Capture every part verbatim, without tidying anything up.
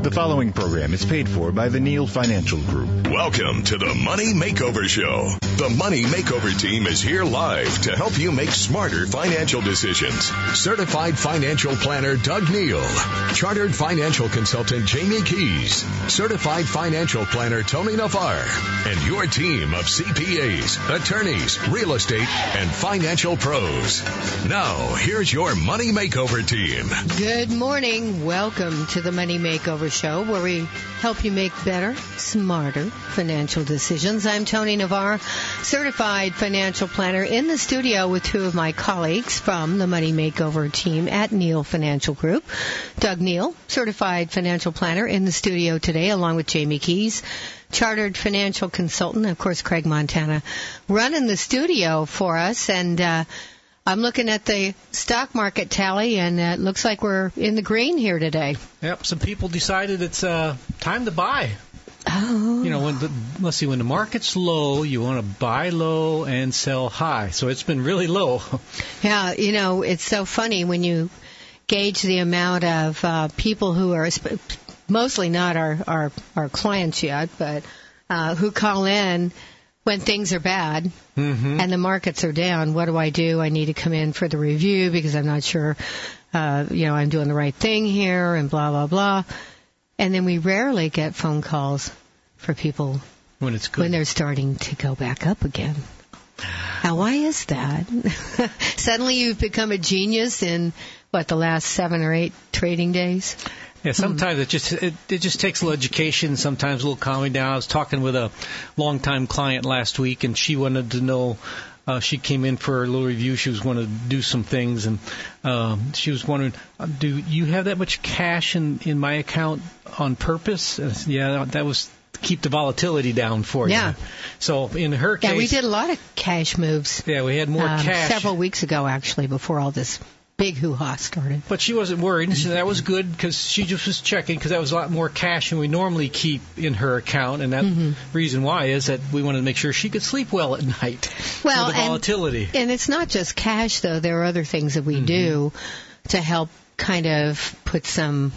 The following program is paid for by the Neal Financial Group. Welcome to the Money Makeover Show. The Money Makeover team is here live to help you make smarter financial decisions. Certified financial planner Doug Neal, chartered financial consultant Jamie Keys, certified financial planner Tony Navarre, and your team of C P As, attorneys, real estate, and financial pros. Now, here's your Money Makeover team. Good morning. Welcome to the Money Makeover Show, where we help you make better, smarter financial decisions. I'm Tony Navarre, certified financial planner, in the studio with two of my colleagues from the Money Makeover team at Neal Financial Group. Doug Neal, certified financial planner, in the studio today, along with Jamie Keys, chartered financial consultant, and of course Craig Montana, running the studio for us. And uh, I'm looking at the stock market tally, and it looks like we're in the green here today. Yep, some people decided it's uh, time to buy. Oh. You know, when the, let's see, when the market's low, you want to buy low and sell high. So it's been really low. Yeah, you know, it's so funny when you gauge the amount of uh, people who are, mostly not our, our, our clients yet, but uh, who call in when things are bad, mm-hmm. and the markets are down. What do I do? I need to come in for the review because I'm not sure, uh, you know, I'm doing the right thing here, and blah, blah, blah. And then we rarely get phone calls for people when it's good, when they're starting to go back up again. Now, why is that? Suddenly you've become a genius in, what, the last seven or eight trading days? Yeah, sometimes it just it, it just takes a little education, sometimes a little calming down. I was talking with a longtime client last week, and she wanted to know, uh, she came in for a little review. She was going to do some things, and um, she was wondering, do you have that much cash in, in my account on purpose? And I said, yeah, that was to keep the volatility down for you. Yeah. So in her case... Yeah, we did a lot of cash moves. Yeah, we had more um, cash. Several weeks ago, actually, before all this big hoo-ha started. But she wasn't worried, so that was good because she just was checking because that was a lot more cash than we normally keep in her account, and that mm-hmm. reason why is that we wanted to make sure she could sleep well at night. Well, with the volatility. And, and it's not just cash, though. There are other things that we mm-hmm. do to help kind of put some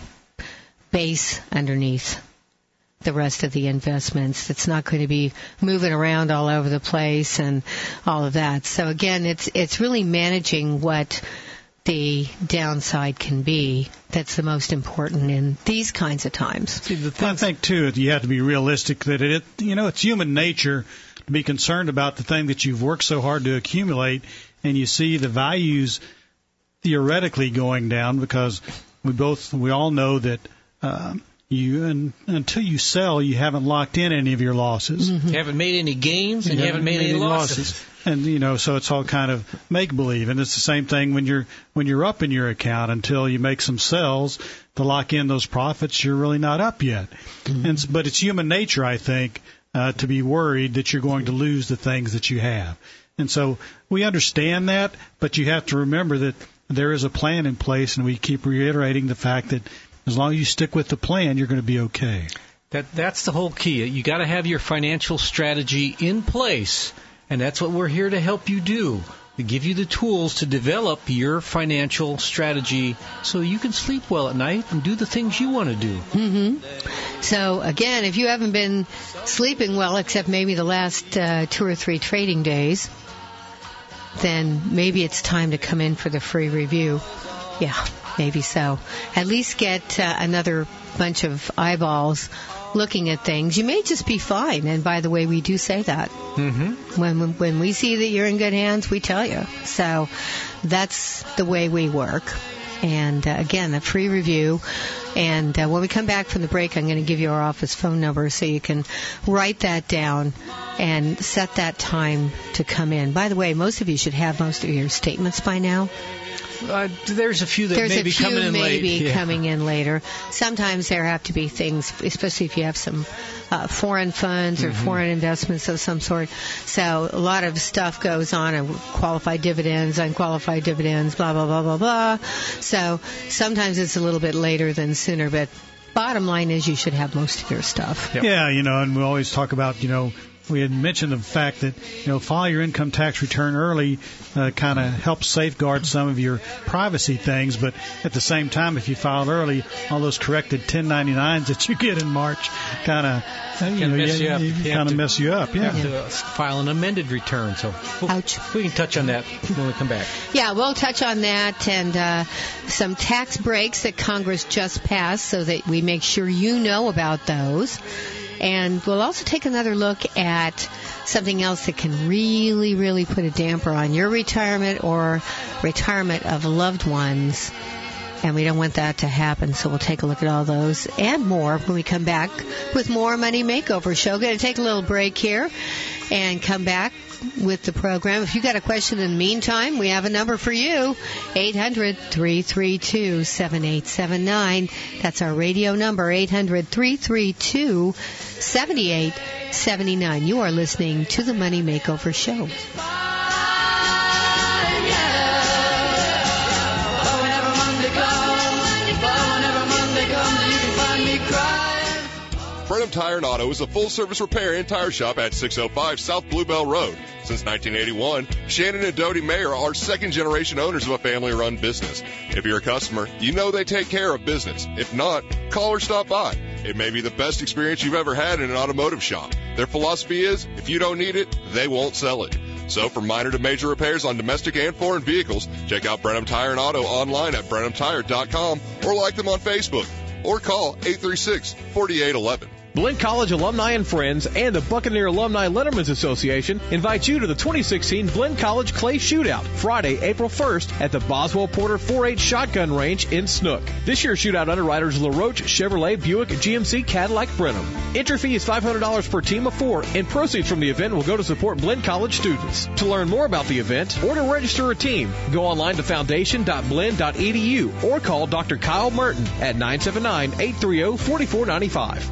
base underneath the rest of the investments. It's not going to be moving around all over the place and all of that. So, again, it's it's really managing what the downside can be that's the most important in these kinds of times. See, the thing, I think, too, you have to be realistic that, it, you know, it's human nature to be concerned about the thing that you've worked so hard to accumulate, and you see the values theoretically going down because we both, we all know that uh, you, and until you sell, you haven't locked in any of your losses. Mm-hmm. You haven't made any gains, and you, you haven't made, made any losses. losses. And, you know, so it's all kind of make-believe. And it's the same thing when you're when you're up in your account until you make some sells to lock in those profits, you're really not up yet. Mm-hmm. And but it's human nature, I think, uh, to be worried that you're going to lose the things that you have. And so we understand that, but you have to remember that there is a plan in place, and we keep reiterating the fact that as long as you stick with the plan, you're going to be okay. That That's the whole key. You got to have your financial strategy in place. And that's what we're here to help you do. We give you the tools to develop your financial strategy so you can sleep well at night and do the things you want to do. Mm-hmm. So, again, if you haven't been sleeping well, except maybe the last uh, two or three trading days, then maybe it's time to come in for the free review. Yeah, maybe so. At least get uh, another bunch of eyeballs looking at things. You may just be fine. And by the way, we do say that. Mm-hmm. When when we see that you're in good hands, we tell you. So that's the way we work. And uh, again, a free review. And uh, when we come back from the break, I'm going to give you our office phone number so you can write that down and set that time to come in. By the way, most of you should have most of your statements by now. Uh, there's a few that there's may be coming in late. There's a few maybe yeah. coming in later. Sometimes there have to be things, especially if you have some uh, foreign funds or mm-hmm. foreign investments of some sort. So a lot of stuff goes on, and qualified dividends, unqualified dividends, blah, blah, blah, blah, blah. So sometimes it's a little bit later than sooner, but bottom line is you should have most of your stuff. Yep. Yeah, you know, and we always talk about, you know, we had mentioned the fact that, you know, file your income tax return early uh, kind of helps safeguard some of your privacy things. But at the same time, if you file early, all those corrected ten ninety-nines that you get in March kind of, you know, mess you up. you, You kind of mess you up. Yeah. have to file an amended return. So we'll, Ouch. we can touch on that when we come back. Yeah, we'll touch on that and uh, some tax breaks that Congress just passed so that we make sure you know about those. And we'll also take another look at something else that can really, really put a damper on your retirement or retirement of loved ones. And we don't want that to happen, so we'll take a look at all those and more when we come back with more Money Makeover Show. Going to take a little break here and come back with the program. If you got a question in the meantime, we have a number for you, eight hundred, three three two, seven eight seven nine. That's our radio number, eight hundred, three three two, seven eight seven nine. You are listening to the Money Makeover Show. Brenham Tire and Auto is a full-service repair and tire shop at six oh five South Bluebell Road. Since nineteen eighty-one, Shannon and Dodie Mayer are second-generation owners of a family-run business. If you're a customer, you know they take care of business. If not, call or stop by. It may be the best experience you've ever had in an automotive shop. Their philosophy is, if you don't need it, they won't sell it. So from minor to major repairs on domestic and foreign vehicles, check out Brenham Tire and Auto online at brenham tire dot com or like them on Facebook. Or call eight three six, four eight one one. Blinn College alumni and friends and the Buccaneer Alumni Letterman's Association invite you to the twenty sixteen Blinn College Clay Shootout, Friday, April first at the Boswell Porter four H Shotgun Range in Snook. This year's shootout underwriters LaRoche, Chevrolet, Buick, G M C, Cadillac, Brenham. Entry fee is five hundred dollars per team of four, and proceeds from the event will go to support Blinn College students. To learn more about the event or to register a team, go online to foundation dot blinn dot e d u or call Doctor Kyle Merton at nine seven nine, eight three zero, four four nine five.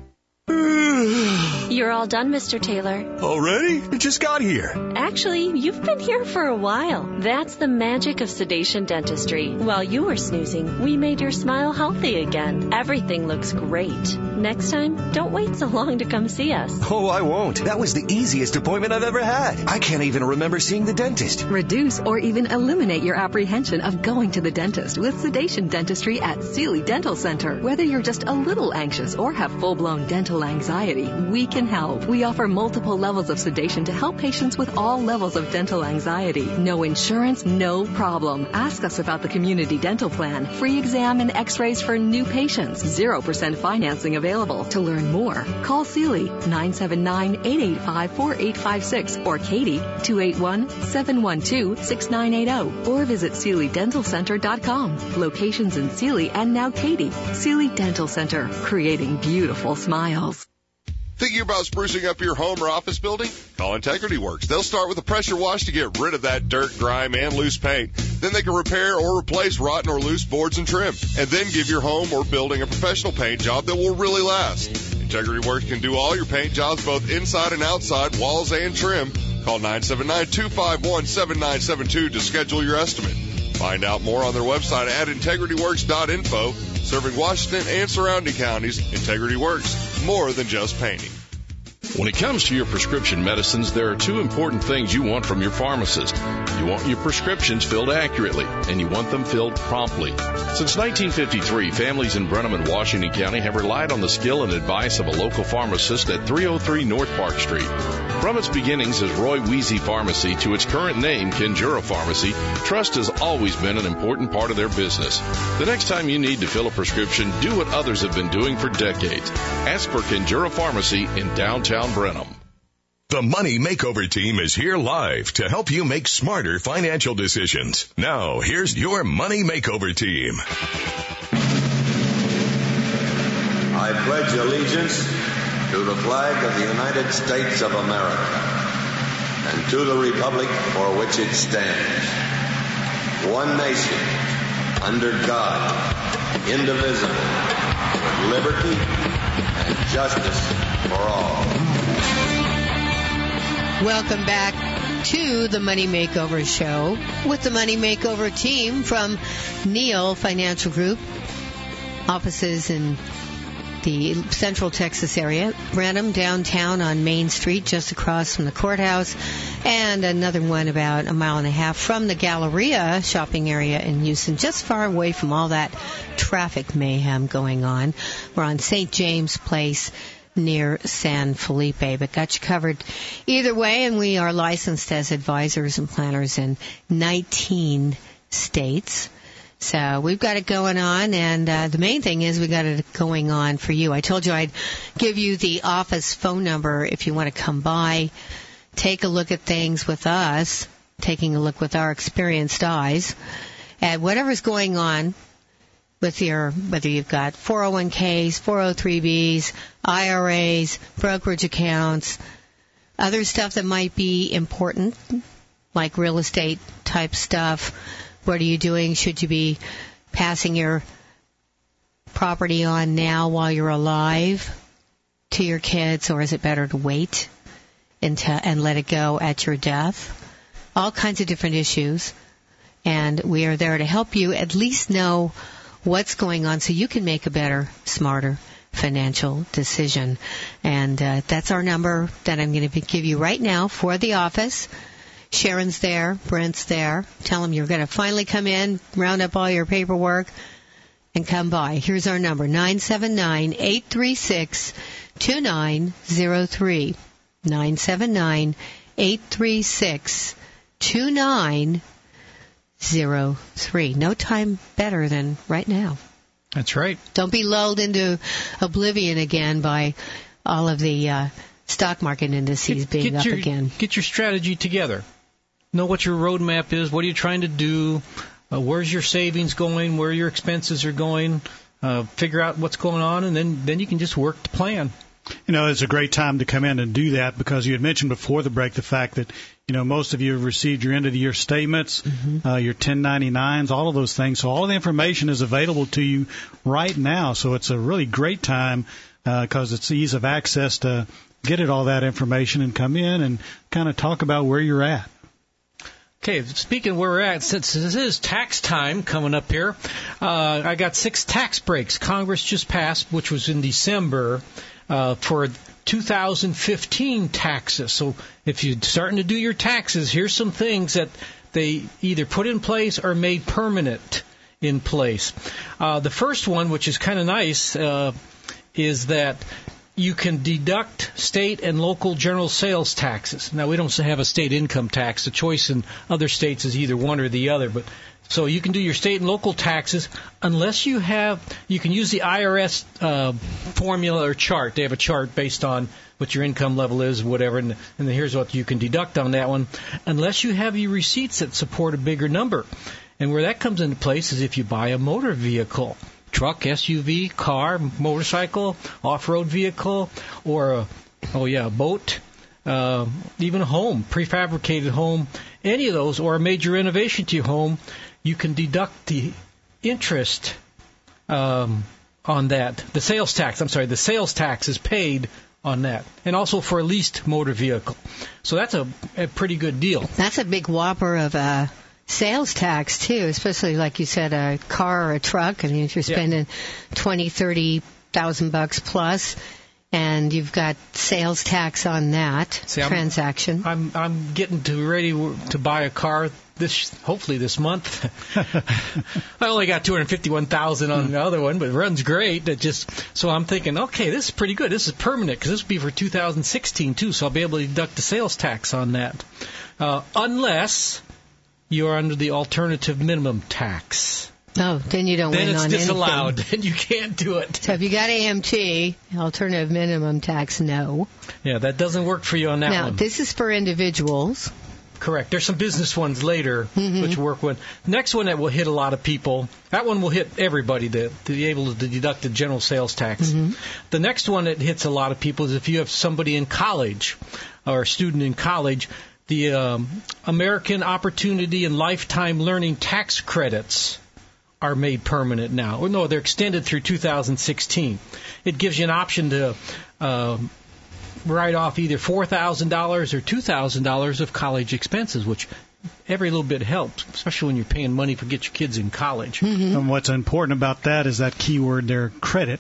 You're all done, Mister Taylor. Already? You just got here. Actually, you've been here for a while. That's the magic of sedation dentistry. While you were snoozing, we made your smile healthy again. Everything looks great. Next time, don't wait so long to come see us. Oh, I won't. That was the easiest appointment I've ever had. I can't even remember seeing the dentist. Reduce or even eliminate your apprehension of going to the dentist with sedation dentistry at Sealy Dental Center. Whether you're just a little anxious or have full-blown dental anxiety, we can help. We offer multiple levels of sedation to help patients with all levels of dental anxiety. No insurance, no problem. Ask us about the Community Dental Plan. Free exam and x-rays for new patients. zero percent financing available. To learn more, call Sealy nine seven nine, eight eight five, four eight five six or Katie two eight one, seven one two, six nine eight zero or visit Sealy Dental Center dot com. Locations in Sealy and now Katy. Sealy Dental Center, creating beautiful smiles. Thinking about sprucing up your home or office building? Call Integrity Works. They'll start with a pressure wash to get rid of that dirt, grime, and loose paint. Then they can repair or replace rotten or loose boards and trim. And then give your home or building a professional paint job that will really last. Integrity Works can do all your paint jobs, both inside and outside, walls and trim. Call nine seven nine, two five one, seven nine seven two to schedule your estimate. Find out more on their website at integrity works dot info. Serving Washington and surrounding counties, Integrity Works, more than just painting. When it comes to your prescription medicines, there are two important things you want from your pharmacist. You want your prescriptions filled accurately, and you want them filled promptly. Since nineteen fifty-three, families in Brenham and Washington County have relied on the skill and advice of a local pharmacist at three oh three North Park Street. From its beginnings as Roy Weezy Pharmacy to its current name, Kenjura Pharmacy, trust has always been an important part of their business. The next time you need to fill a prescription, do what others have been doing for decades. Ask for Kenjura Pharmacy in downtown Brenham. The Money Makeover Team is here live to help you make smarter financial decisions. Now, here's your Money Makeover Team. I pledge allegiance to the flag of the United States of America and to the republic for which it stands, one nation, under God, indivisible, with liberty and justice for all. Welcome back to the Money Makeover Show with the Money Makeover Team from Neal Financial Group, offices in the Central Texas area. Rent them downtown on Main Street, just across from the courthouse, and another one about a mile and a half from the Galleria shopping area in Houston, just far away from all that traffic mayhem going on. We're on Saint James Place near San Felipe, but got you covered either way, and we are licensed as advisors and planners in nineteen states. So we've got it going on, and uh, the main thing is we got it going on for you. I told you I'd give you the office phone number if you want to come by, take a look at things with us, taking a look with our experienced eyes at whatever's going on with your, whether you've got four oh one k's, four oh three b's, I R As, brokerage accounts, other stuff that might be important, like real estate type stuff. What are you doing? Should you be passing your property on now while you're alive to your kids, or is it better to wait until, and let it go at your death? All kinds of different issues, and we are there to help you at least know what's going on so you can make a better, smarter financial decision. And uh, that's our number that I'm going to give you right now for the office. Sharon's there, Brent's there. Tell them you're going to finally come in, round up all your paperwork, and come by. Here's our number, nine seven nine, eight three six, two nine zero three. nine seven nine, eight three six, two nine zero three. No time better than right now. That's right. Don't be lulled into oblivion again by all of the uh, stock market indices get, being get up your, again. Get your strategy together. Know what your roadmap is. What are you trying to do? Uh, where's your savings going? Where your expenses are going? Uh, figure out what's going on, and then, then you can just work the plan. You know, it's a great time to come in and do that, because you had mentioned before the break the fact that, you know, most of you have received your end-of-the-year statements, mm-hmm. uh, your ten ninety-nines, all of those things. So all of the information is available to you right now. So it's a really great time because uh, it's ease of access to get at all that information and come in and kind of talk about where you're at. Okay, speaking of where we're at, since this is tax time coming up here, uh, I got six tax breaks Congress just passed, which was in December, uh, for two thousand fifteen taxes. So if you're starting to do your taxes, here's some things that they either put in place or made permanent in place. Uh, the first one, which is kind of nice, uh, is that you can deduct state and local general sales taxes. Now, we don't have a state income tax. The choice in other states is either one or the other. But so you can do your state and local taxes unless you have, you can use the I R S uh, formula or chart. They have a chart based on what your income level is, whatever, and, and here's what you can deduct on that one, unless you have your receipts that support a bigger number. And where that comes into place is if you buy a motor vehicle. Truck, S U V, car, motorcycle, off-road vehicle, or a, oh yeah, a boat, uh, even a home, prefabricated home, any of those, or a major renovation to your home, you can deduct the interest um, on that. The sales tax, I'm sorry, the sales tax is paid on that, and also for a leased motor vehicle. So that's a, a pretty good deal. That's a big whopper of a sales tax too, especially like you said, a car or a truck. I mean, if you're spending yeah. twenty, thirty thousand bucks plus, and you've got sales tax on that See, transaction. I'm, I'm I'm getting to ready to buy a car this hopefully this month. I only got two hundred fifty-one thousand on the other one, but it runs great. It just so I'm thinking, okay, this is pretty good. This is permanent because this will be for two thousand sixteen too, so I'll be able to deduct the sales tax on that, uh, unless you are under the alternative minimum tax. Oh, then you don't then win on anything. Then it's disallowed. Then you can't do it. So if you got A M T, alternative minimum tax, no. Yeah, that doesn't work for you on that now, one. Now, this is for individuals. Correct. There's some business ones later mm-hmm. which work with. Next one that will hit a lot of people, that one will hit everybody to, to be able to deduct the general sales tax. Mm-hmm. The next one that hits a lot of people is if you have somebody in college or a student in college, the um, American Opportunity and Lifetime Learning Tax Credits are made permanent now. Or no, they're extended through two thousand sixteen. It gives you an option to uh, write off either four thousand dollars or two thousand dollars of college expenses, which every little bit helps, especially when you're paying money to get your kids in college. Mm-hmm. And what's important about that is that keyword there, credit.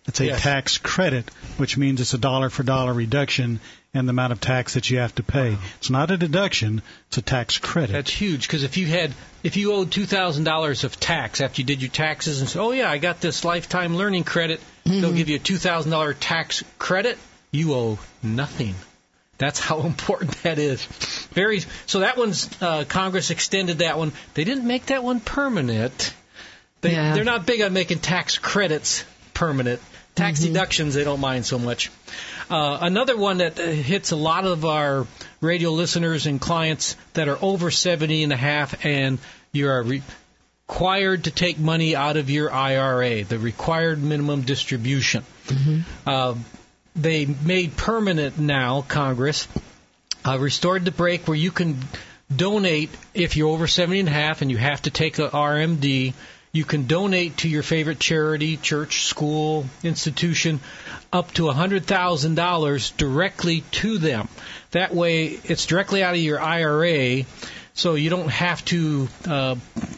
It's a Yes. tax credit, which means it's a dollar for dollar reduction in the amount of tax that you have to pay. Wow. It's not a deduction; it's a tax credit. That's huge, because if you had, if you owed two thousand dollars of tax after you did your taxes and said, "Oh yeah, I got this lifetime learning credit," mm-hmm. they'll give you a two thousand dollars tax credit. You owe nothing. That's how important that is. Very. So that one's uh, Congress extended that one. They didn't make that one permanent. They, yeah. They're not big on making tax credits permanent. Tax mm-hmm. deductions, they don't mind so much. Uh, another one that uh, hits a lot of our radio listeners and clients that are over seventy and a half, and you are re- required to take money out of your I R A, the required minimum distribution. Mm-hmm. Uh, they made permanent now, Congress, uh, restored the break where you can donate if you're over seventy and a half and you have to take a R M D. You can donate to your favorite charity, church, school, institution, up to one hundred thousand dollars directly to them. That way, it's directly out of your I R A, so you don't have to uh,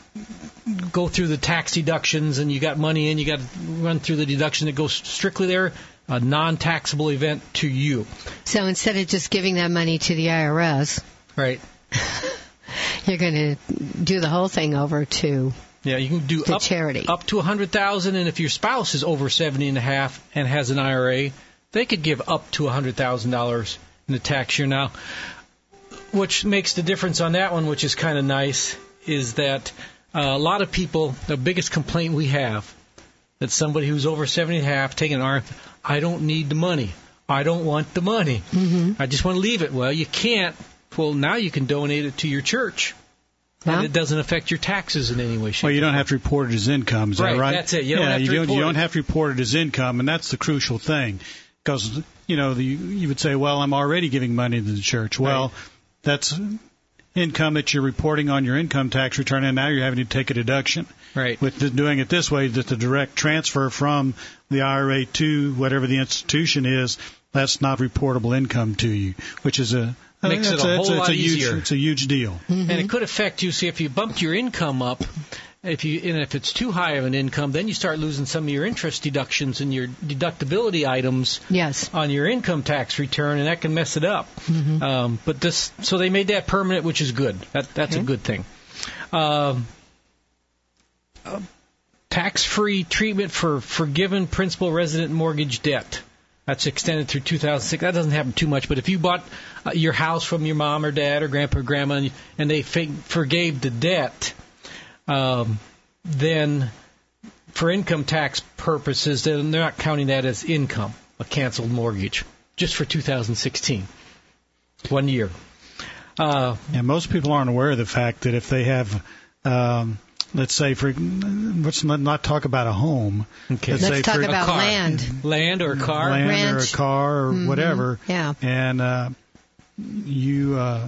go through the tax deductions and you got money in, you got to run through the deduction. It goes strictly there, a non-taxable event to you. So instead of just giving that money to the I R S, right, you're going to do the whole thing over to... Yeah, you can do up, charity. up to one hundred thousand dollars, and if your spouse is over seventy and a half and has an I R A, they could give up to one hundred thousand dollars in the tax year. Now, which makes the difference on that one, which is kind of nice, is that uh, a lot of people, the biggest complaint we have, that somebody who's over seventy and a half taking an I R A, I don't need the money. I don't want the money. Mm-hmm. I just want to leave it. Well, you can't. Well, now you can donate it to your church. Huh? And it doesn't affect your taxes in any way, shape, Well, you don't have to report it as income, is right, that right? That's it. You don't yeah, have to you don't, report you don't it. have to report it as income, and that's the crucial thing. Because, you know, the, you would say, well, I'm already giving money to the church. Well, right. That's income that you're reporting on your income tax return, and now you're having to take a deduction. Right. With the, doing it this way, that the direct transfer from the I R A to whatever the institution is, that's not reportable income to you, which is a... Makes it a, a whole it's, lot it's a easier. Huge, it's a huge deal. Mm-hmm. And it could affect you. See, if you bumped your income up, if you and if it's too high of an income, then you start losing some of your interest deductions and your deductibility items yes. on your income tax return, and that can mess it up. Mm-hmm. Um, but this, so they made that permanent, which is good. That that's okay. a good thing. Um, uh, tax-free treatment for forgiven principal resident mortgage debt. That's extended through two thousand six. That doesn't happen too much, but if you bought uh, your house from your mom or dad or grandpa or grandma and, and they f- forgave the debt, um, then for income tax purposes, they're not counting that as income, a canceled mortgage, just for two thousand sixteen, one year. Uh, yeah, most people aren't aware of the fact that if they have... Um, Let's say for let's not talk about a home. Okay. Let's, let's say talk for about land, land or a car, land Ranch. or a car or mm-hmm. whatever. Yeah. And uh, you uh,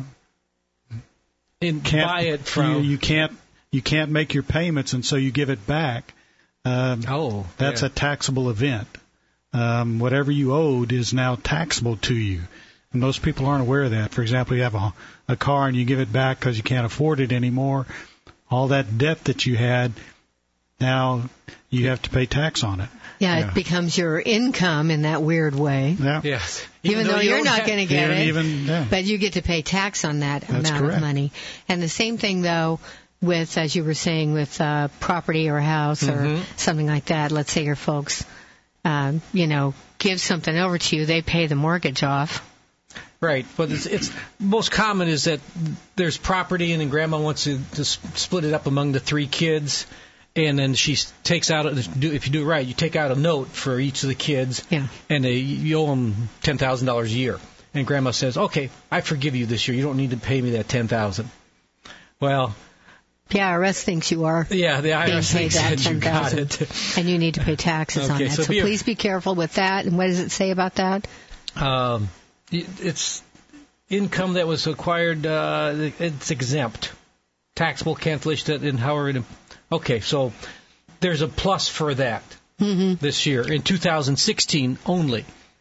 and can't buy it from you, you can't you can't make your payments, and so you give it back. Um, oh, that's yeah. a taxable event. Um, whatever you owed is now taxable to you. And most people aren't aware of that. For example, you have a, a car and you give it back because you can't afford it anymore. All that debt that you had, now you have to pay tax on it. Yeah, yeah. It becomes your income in that weird way. Yeah. Yes. Even, even though, though you you're not going to get even, it, even, yeah. but you get to pay tax on that That's amount correct. of money. And the same thing, though, with, as you were saying, with uh, property or a house mm-hmm. or something like that. Let's say your folks, uh, you know, give something over to you, they pay the mortgage off. Right, but it's, it's most common is that there's property and then grandma wants to, to split it up among the three kids, and then she takes out, if you do it right, you take out a note for each of the kids, yeah. and they, you owe them ten thousand dollars a year. And grandma says, okay, I forgive you this year. You don't need to pay me that ten thousand dollars. Well... The I R S thinks you are yeah, the I R S being paid thinks that you got it. And you need to pay taxes okay, on that. So, So be please be careful with that. And what does it say about that? Um... It's income that was acquired, uh, it's exempt. Taxable cancellation and however. Okay, so there's a plus for that mm-hmm. this year in two thousand sixteen only.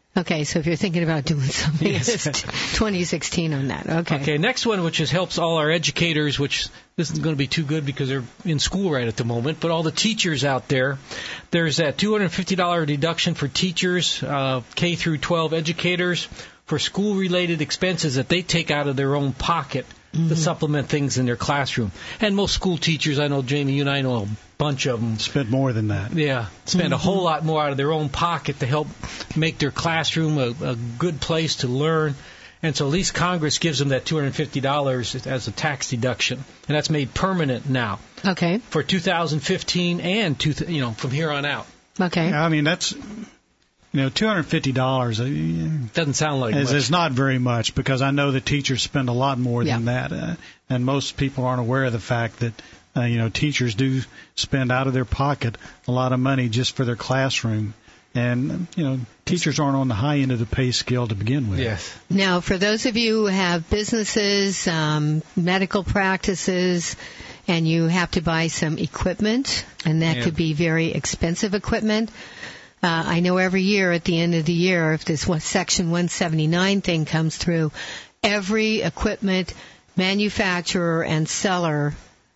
Okay, so if you're thinking about doing something, Yes. it's twenty sixteen on that. Okay. Okay, next one, which is helps all our educators, which isn't going to be too good because they're in school right at the moment, but all the teachers out there, there's that two hundred fifty dollars deduction for teachers, uh, K through twelve educators, for school-related expenses that they take out of their own pocket mm-hmm. to supplement things in their classroom. And most school teachers, I know, Jamie, you and I know a bunch of them. Spend more than that. Yeah, spend mm-hmm. a whole lot more out of their own pocket to help make their classroom a, a good place to learn. And so at least Congress gives them that two hundred fifty dollars as a tax deduction. And that's made permanent now. Okay. For two thousand fifteen and, two, you know, from here on out. Okay. Yeah, I mean, that's... You know, two hundred fifty dollars doesn't sound like is, much. is not very much, because I know that teachers spend a lot more yeah. than that, uh, and most people aren't aware of the fact that uh, you know teachers do spend out of their pocket a lot of money just for their classroom, and you know teachers aren't on the high end of the pay scale to begin with. Yes. Now, for those of you who have businesses, um, medical practices, and you have to buy some equipment, and that yeah. could be very expensive equipment. Uh, I know every year at the end of the year, if this Section one seventy-nine thing comes through, every equipment manufacturer and seller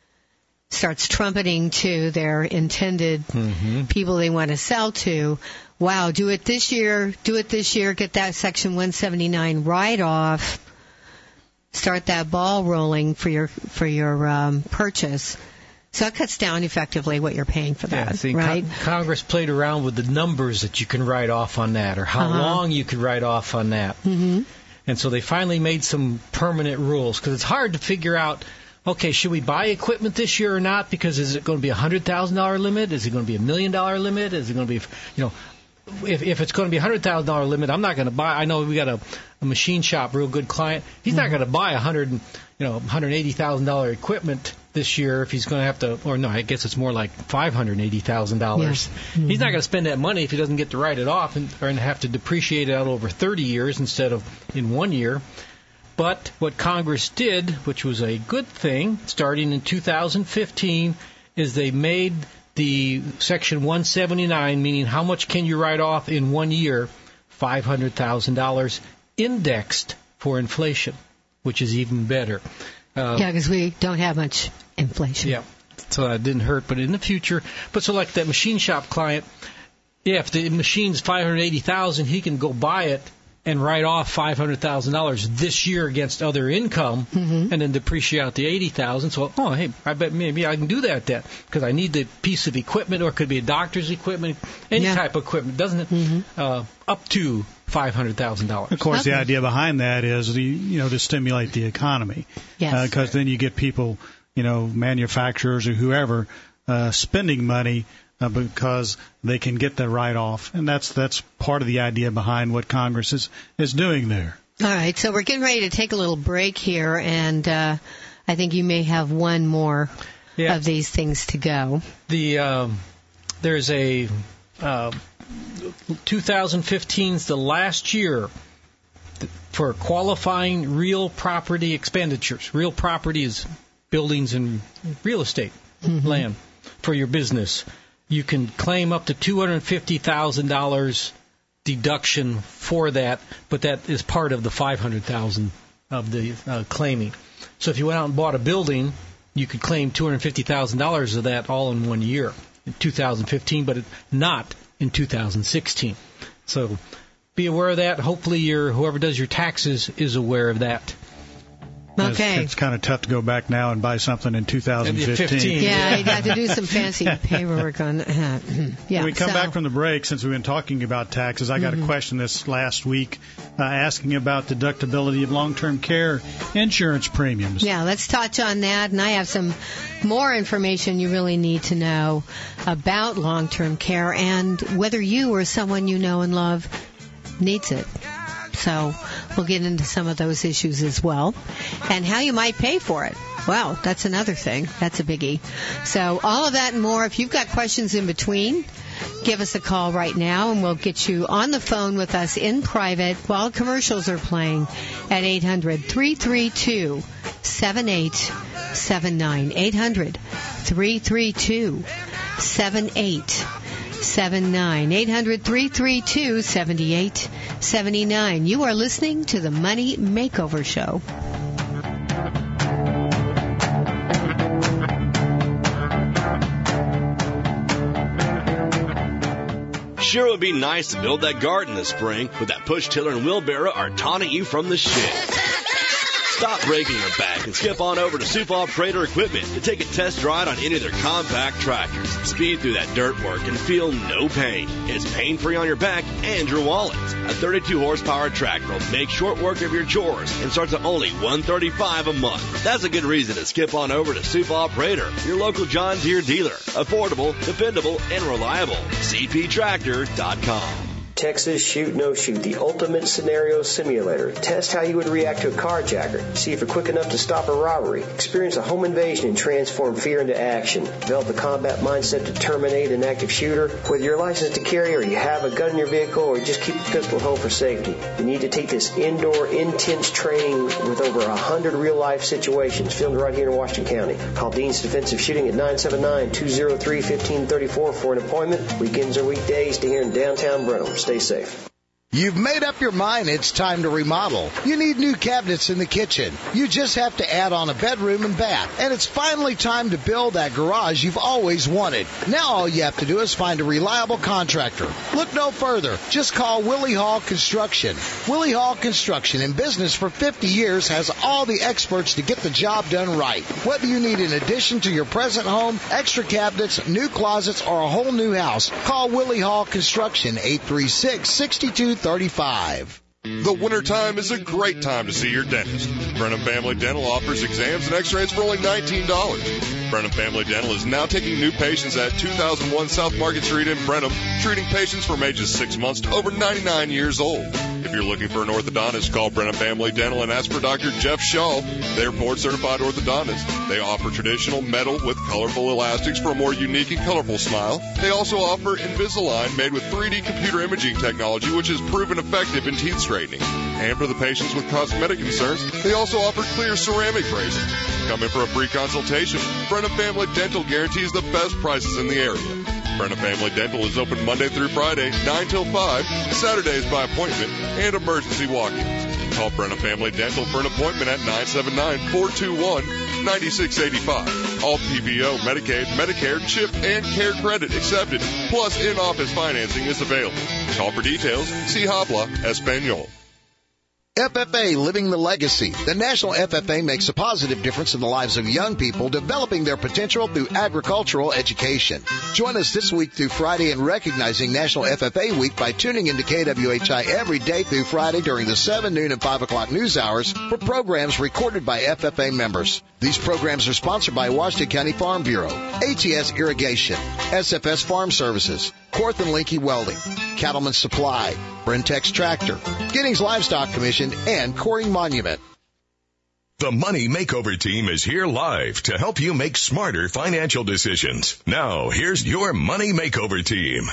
starts trumpeting to their intended mm-hmm. people they want to sell to, wow, do it this year, do it this year, get that Section one seventy-nine write-off, start that ball rolling for your for your um, purchase. So it cuts down effectively what you're paying for that, yeah, see, right? Con- Congress played around with the numbers that you can write off on that, or how uh-huh. long you could write off on that. Mm-hmm. And so they finally made some permanent rules, because it's hard to figure out, okay, should we buy equipment this year or not? Because is it going to be a one hundred thousand dollars limit? Is it going to be a million dollar limit? Is it going to be, you know, if if it's going to be a one hundred thousand dollars limit, I'm not going to buy. I know we got a, a machine shop, real good client. He's mm-hmm. not going to buy a hundred, you know, one hundred eighty thousand dollars equipment this year if he's going to have to, or no, I guess it's more like five hundred eighty thousand dollars. Yeah. Mm-hmm. He's not going to spend that money if he doesn't get to write it off and, or have to depreciate it out over thirty years instead of in one year. But what Congress did, which was a good thing, starting in two thousand fifteen, is they made the Section one seventy-nine, meaning how much can you write off in one year, five hundred thousand dollars, indexed for inflation, which is even better. Uh, yeah, because we don't have much inflation. Yeah, so that didn't hurt. But in the future, but so like that machine shop client, yeah, if the machine's five hundred eighty thousand dollars, he can go buy it and write off five hundred thousand dollars this year against other income, mm-hmm. and then depreciate out the eighty thousand dollars. So, oh, hey, I bet maybe I can do that then, because I need the piece of equipment, or it could be a doctor's equipment, any yeah. type of equipment, doesn't it? Mm-hmm. Uh, up to five hundred thousand dollars. Of course, okay. the idea behind that is, the, you know, to stimulate the economy. Yes. Because uh, then you get people, you know, manufacturers or whoever, uh, spending money uh, because they can get the write-off. And that's that's part of the idea behind what Congress is, is doing there. All right, so we're getting ready to take a little break here, and uh, I think you may have one more yeah. of these things to go. The um, there's a uh, twenty fifteen is the last year for qualifying real property expenditures. Real property is buildings and real estate, mm-hmm. land for your business. You can claim up to two hundred fifty thousand dollars deduction for that, but that is part of the five hundred thousand dollars of the uh, claiming. So if you went out and bought a building, you could claim two hundred fifty thousand dollars of that all in one year in two thousand fifteen, but not in two thousand sixteen. So be aware of that. Hopefully your whoever does your taxes is aware of that. Okay. It's, it's kind of tough to go back now and buy something in two thousand fifteen. Yeah, you'd have to do some fancy paperwork on that. Yeah. When we come so. back from the break, since we've been talking about taxes, I got mm-hmm. a question this last week uh, asking about deductibility of long-term care insurance premiums. Yeah, let's touch on that. And I have some more information you really need to know about long-term care and whether you or someone you know and love needs it. So we'll get into some of those issues as well. And how you might pay for it. Wow, that's another thing. That's a biggie. So all of that and more. If you've got questions in between, give us a call right now, and we'll get you on the phone with us in private while commercials are playing at eight hundred, three three two, seven eight seven nine. eight hundred, three three two, seven eight seven nine. eight hundred, three three two, seven eight seven nine. You are listening to the Money Makeover Show. Sure would be nice to build that garden this spring, but that push tiller and wheelbarrow are taunting you from the shed. Stop breaking your back and skip on over to Supal Prater Equipment to take a test ride on any of their compact tractors. Speed through that dirt work and feel no pain. It's pain-free on your back and your wallet. A thirty-two horsepower tractor will make short work of your chores and starts at only one hundred thirty-five dollars a month. That's a good reason to skip on over to Supal Prater, your local John Deere dealer. Affordable, dependable, and reliable. C P tractor dot com. Texas Shoot No Shoot, the ultimate scenario simulator. Test how you would react to a carjacker. See if you're quick enough to stop a robbery. Experience a home invasion and transform fear into action. Develop a combat mindset to terminate an active shooter. Whether you're licensed to carry or you have a gun in your vehicle or you just keep a pistol at home for safety, you need to take this indoor, intense training with over one hundred real-life situations filmed right here in Washington County. Call Dean's Defensive Shooting at nine seven nine, two oh three, one five three four for an appointment. Weekends or weekdays to here in downtown Brenham. Stay safe. You've made up your mind it's time to remodel. You need new cabinets in the kitchen. You just have to add on a bedroom and bath. And it's finally time to build that garage you've always wanted. Now all you have to do is find a reliable contractor. Look no further. Just call Willie Hall Construction. Willie Hall Construction, in business for fifty years, has all the experts to get the job done right. Whether you need an addition to your present home, extra cabinets, new closets, or a whole new house, call Willie Hall Construction, eight three six, six two three five. The wintertime is a great time to see your dentist. Brenham Family Dental offers exams and x-rays for only nineteen dollars. Brenham Family Dental is now taking new patients at two thousand one South Market Street in Brenham, treating patients from ages six months to over ninety-nine years old. If you're looking for an orthodontist, call Brenham Family Dental and ask for Doctor Jeff Shaw. They're board-certified orthodontists. They offer traditional metal with colorful elastics for a more unique and colorful smile. They also offer Invisalign made with three D computer imaging technology, which has proven effective in teeth straightening. And for the patients with cosmetic concerns, they also offer clear ceramic bracing. Come in for a free consultation. Brenham Family Dental guarantees the best prices in the area. Brenham Family Dental is open Monday through Friday, nine till five, Saturdays by appointment, and emergency walk-ins. Call Brenham Family Dental for an appointment at nine seven nine, four two one, nine six eight five. All P P O, Medicaid, Medicare, CHIP, and Care Credit accepted, plus in-office financing is available. Call for details. See Habla Espanol. F F A Living the Legacy. The National F F A makes a positive difference in the lives of young people, developing their potential through agricultural education. Join us this week through Friday in recognizing National F F A Week by tuning into K W H I every day through Friday during the seven, noon, and five o'clock news hours for programs recorded by F F A members. These programs are sponsored by Washington County Farm Bureau, A T S Irrigation, S F S Farm Services, Korth and Linky Welding, Cattleman's Supply, Brentex Tractor, Giddings Livestock Commission, and Coring Monument. The Money Makeover Team is here live to help you make smarter financial decisions. Now, here's your Money Makeover Team.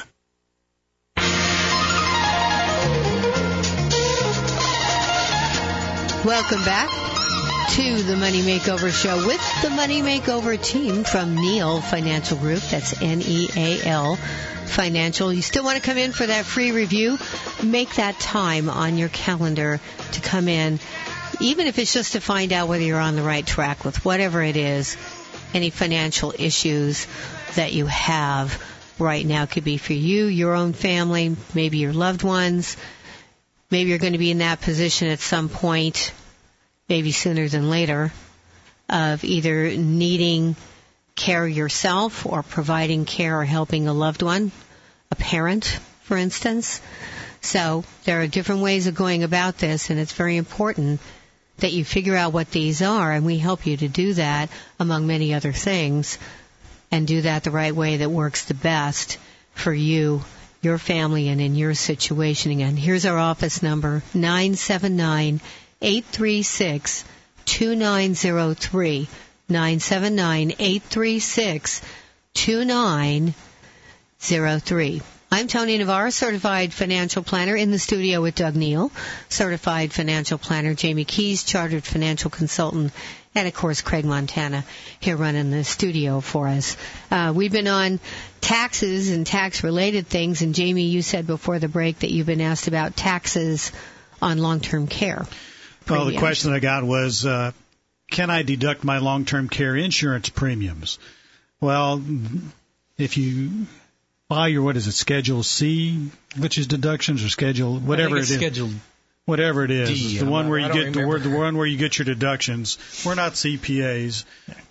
Welcome back to the Money Makeover Show with the Money Makeover Team from Neal Financial Group. That's N E A L Financial. You still want to come in for that free review? Make that time on your calendar to come in, even if it's just to find out whether you're on the right track with whatever it is, any financial issues that you have right now. It could be for you, your own family, maybe your loved ones. Maybe you're going to be in that position at some point, maybe sooner than later, of either needing care yourself or providing care or helping a loved one, a parent, for instance. So there are different ways of going about this, and it's very important that you figure out what these are, and we help you to do that, among many other things, and do that the right way that works the best for you, your family, and in your situation. Again, here's our office number, nine seven nine, eight three six, two nine zero three. nine seven nine, eight three six, two nine zero three. I'm Tony Navarro, Certified Financial Planner, in the studio with Doug Neal, Certified Financial Planner, Jamie Keys, Chartered Financial Consultant, and, of course, Craig Montana here running the studio for us. Uh, we've been on taxes and tax-related things, and, Jamie, you said before the break that you've been asked about taxes on long-term care. Well, the question that I got was, uh, can I deduct my long-term care insurance premiums? Well, if you buy your, what is it, Schedule C, which is deductions, or Schedule, whatever I think it's it is. Schedule Whatever it is, D, the one not, where you get the, the one where you get your deductions. We're not C P As,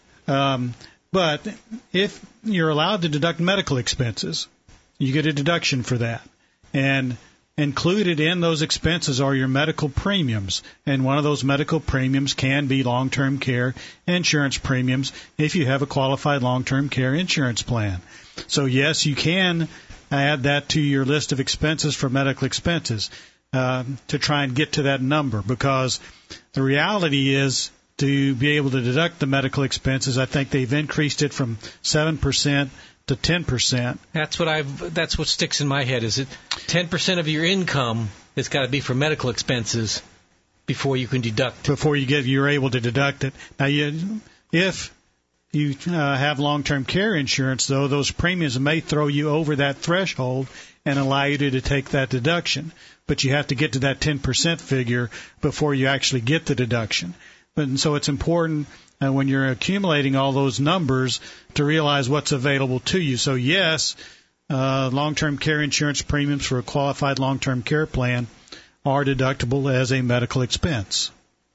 um, but if you're allowed to deduct medical expenses, you get a deduction for that, and included in those expenses are your medical premiums, and one of those medical premiums can be long-term care insurance premiums if you have a qualified long-term care insurance plan. So yes, you can add that to your list of expenses for medical expenses. Uh, to try and get to that number, because the reality is, to be able to deduct the medical expenses, I think they've increased it from seven percent to ten percent. That's what I've. That's what sticks in my head. Is it ten percent of your income that's got to be for medical expenses before you can deduct? Before you get, you're able to deduct it. Now, you, if you uh, have long-term care insurance, though, those premiums may throw you over that threshold and allow you to, to take that deduction. But you have to get to that ten percent figure before you actually get the deduction. But, and so it's important uh, when you're accumulating all those numbers to realize what's available to you. So, yes, uh, long-term care insurance premiums for a qualified long-term care plan are deductible as a medical expense.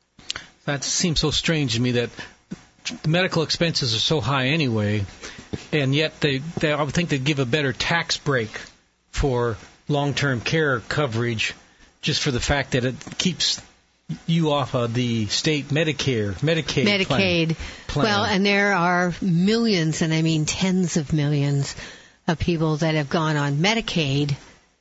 That seems so strange to me that the medical expenses are so high anyway, and yet they, they I would think they'd give a better tax break for long-term care coverage just for the fact that it keeps you off of the state Medicare, Medicaid Medicaid. Plan. Well, and there are millions, and I mean tens of millions, of people that have gone on Medicaid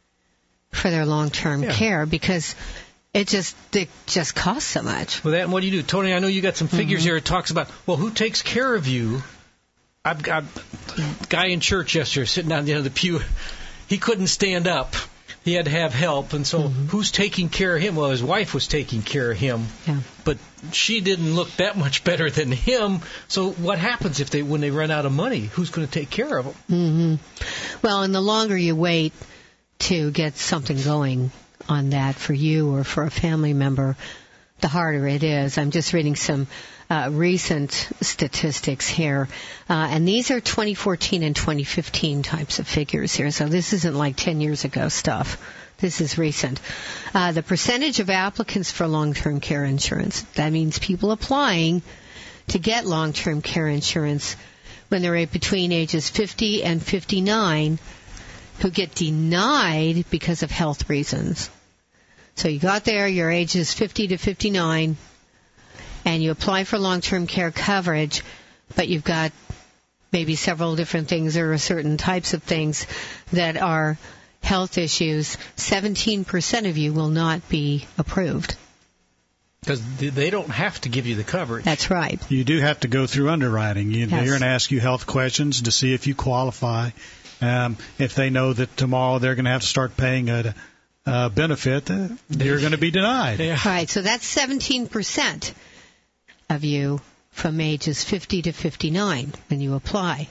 for their long-term yeah. care because it just it just costs so much. Well, that, and what do you do? Tony, I know you got some figures mm-hmm. here. It talks about, well, who takes care of you? I've got a guy in church yesterday sitting down the end of the pew. He couldn't stand up. He had to have help, and so mm-hmm. who's taking care of him? Well, his wife was taking care of him, yeah. but she didn't look that much better than him. So what happens if they when they run out of money? Who's going to take care of them? Mm-hmm. Well, and the longer you wait to get something going on that for you or for a family member, the harder it is. I'm just reading some uh, recent statistics here, uh, and these are twenty fourteen and twenty fifteen types of figures here, so this isn't like ten years ago stuff. This is recent. Uh, the percentage of applicants for long-term care insurance, that means people applying to get long-term care insurance when they're between ages fifty and fifty-nine, who get denied because of health reasons. So you got there, your age is fifty to fifty-nine, and you apply for long-term care coverage, but you've got maybe several different things or certain types of things that are health issues. seventeen percent of you will not be approved. Because they don't have to give you the coverage. That's right. You do have to go through underwriting. You, yes. They're going to ask you health questions to see if you qualify. Um, if they know that tomorrow they're going to have to start paying a uh, benefit, uh, they're going to be denied. Yeah. Right. So that's seventeen percent of you from ages fifty to fifty-nine when you apply.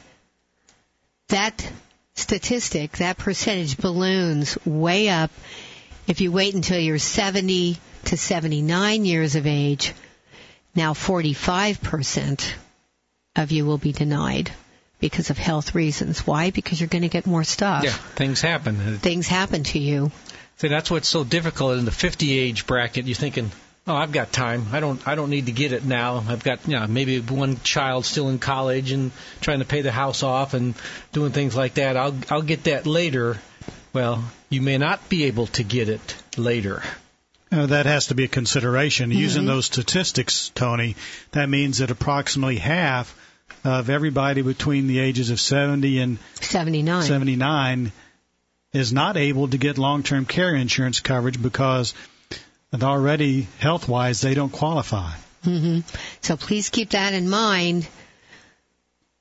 That statistic, that percentage balloons way up if you wait until you're seventy to seventy-nine years of age. Now forty-five percent of you will be denied because of health reasons. Why? Because you're going to get more stuff. Yeah, things happen. Things happen to you. See, that's what's so difficult in the fifty age bracket. You're thinking, oh, I've got time. I don't I don't need to get it now. I've got, you know, maybe one child still in college and trying to pay the house off and doing things like that. I'll I'll get that later. Well, you may not be able to get it later. Uh, that has to be a consideration. Mm-hmm. Using those statistics, Tony, that means that approximately half of everybody between the ages of seventy and seventy-nine, seventy-nine is not able to get long-term care insurance coverage because already health-wise they don't qualify. Mm-hmm. So please keep that in mind.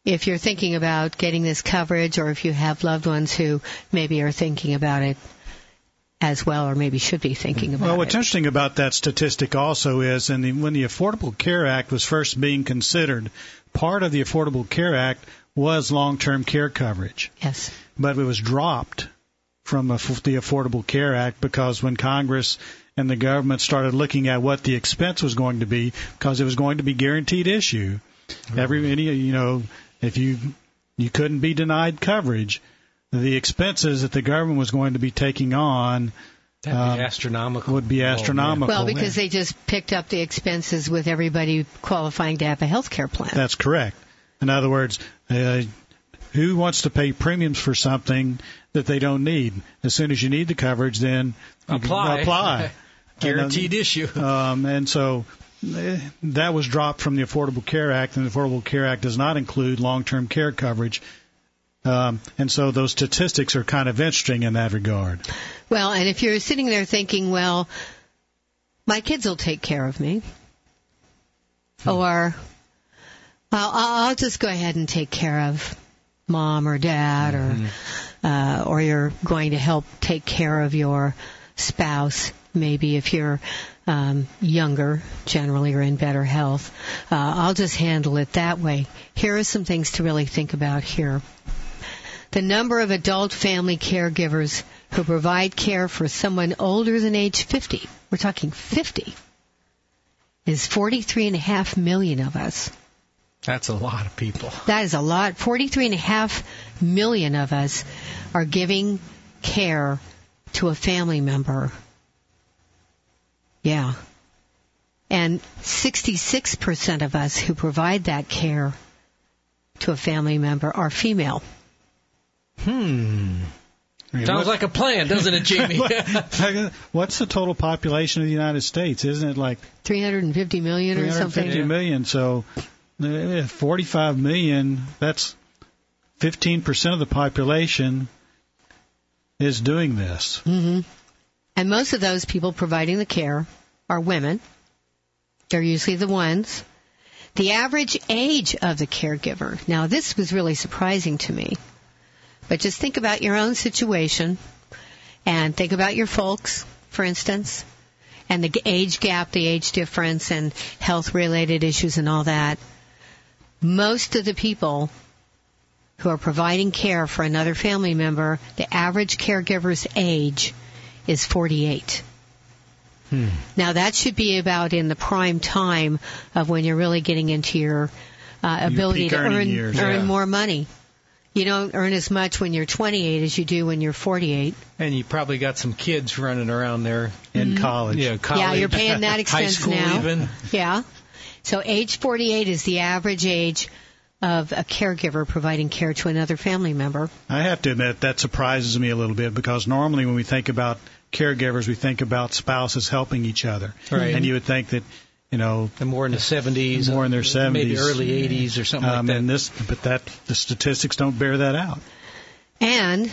if you're thinking about getting this coverage, or if you have loved ones who maybe are thinking about it as well, or maybe should be thinking about it. Well, what's it. interesting about that statistic also is, in the, when the Affordable Care Act was first being considered, part of the Affordable Care Act was long-term care coverage. Yes. But it was dropped from the Affordable Care Act because when Congress and the government started looking at what the expense was going to be, because it was going to be guaranteed issue. Mm-hmm. Every, any, you know, if you you couldn't be denied coverage, the expenses that the government was going to be taking on That'd um, be astronomical. would be astronomical. Well, because they just picked up the expenses with everybody qualifying to have a health care plan. That's correct. In other words, uh, who wants to pay premiums for something that they don't need? As soon as you need the coverage, then apply. apply. Guaranteed and, issue. Um, and so uh, that was dropped from the Affordable Care Act, and the Affordable Care Act does not include long-term care coverage. Um, and so those statistics are kind of interesting in that regard. Well, and if you're sitting there thinking, well, my kids will take care of me, hmm. or I'll, I'll just go ahead and take care of mom or dad, mm-hmm. or uh, or you're going to help take care of your spouse, maybe if you're um, younger, generally, or in better health. Uh, I'll just handle it that way. Here are some things to really think about here. The number of adult family caregivers who provide care for someone older than age fifty, we're talking fifty, is forty-three and a half million of us. That's a lot of people. That is a lot. forty-three and a half million of us are giving care to a family member. Yeah. And sixty-six percent of us who provide that care to a family member are female. Hmm. I mean, Sounds what, like a plan, doesn't it, Jamie? What's the total population of the United States? Isn't it like three hundred fifty million or something? three hundred fifty million. So uh, forty-five million, that's fifteen percent of the population is doing this. Mm-hmm. And most of those people providing the care are women. They're usually the ones. The average age of the caregiver. Now, this was really surprising to me. But just think about your own situation and think about your folks, for instance, and the age gap, the age difference, and health-related issues and all that. Most of the people who are providing care for another family member, the average caregiver's age is forty-eight. Hmm. Now, that should be about in the prime time of when you're really getting into your uh, ability to earn, years, earn yeah. more money. You don't earn as much when you're twenty-eight as you do when you're forty-eight. And you probably got some kids running around there. In mm-hmm. college. Yeah, college. Yeah, you're paying that expense High school now. even. Yeah. So age forty-eight is the average age of a caregiver providing care to another family member. I have to admit, that surprises me a little bit, because normally when we think about caregivers, we think about spouses helping each other. Right. And you would think that, you know, and more in the seventies, more in their seventies, maybe early eighties or something um, like that. And this, but that the statistics don't bear that out. And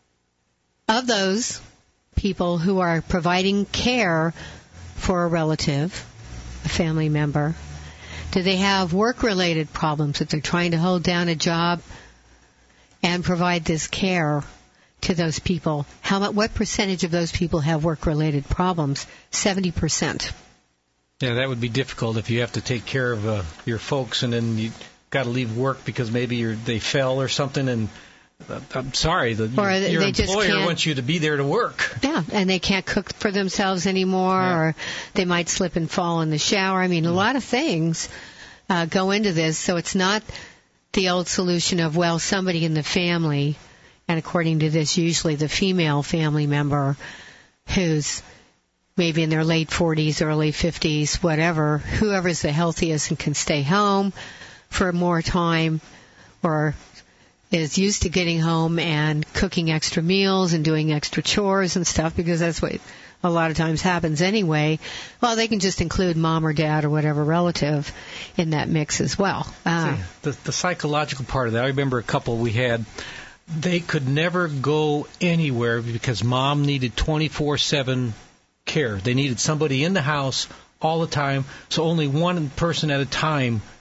of those people who are providing care for a relative, a family member, do they have work-related problems that they're trying to hold down a job and provide this care to those people? How much? What percentage of those people have work-related problems? seventy percent. Yeah, that would be difficult if you have to take care of uh, your folks and then you got to leave work because maybe you're, they fell or something. And uh, I'm sorry, the, or your, your they just employer can't, wants you to be there to work. Yeah, and they can't cook for themselves anymore, yeah. or they might slip and fall in the shower. I mean, a lot of things uh, go into this, so it's not the old solution of, well, somebody in the family, and according to this, usually the female family member who's maybe in their late forties, early fifties, whatever, whoever's the healthiest and can stay home for more time or is used to getting home and cooking extra meals and doing extra chores and stuff, because that's what a lot of times happens anyway. Well, they can just include mom or dad or whatever relative in that mix as well. Uh, See, the, the psychological part of that, I remember a couple we had, they could never go anywhere because mom needed twenty-four seven care. They needed somebody in the house all the time, so only one person at a time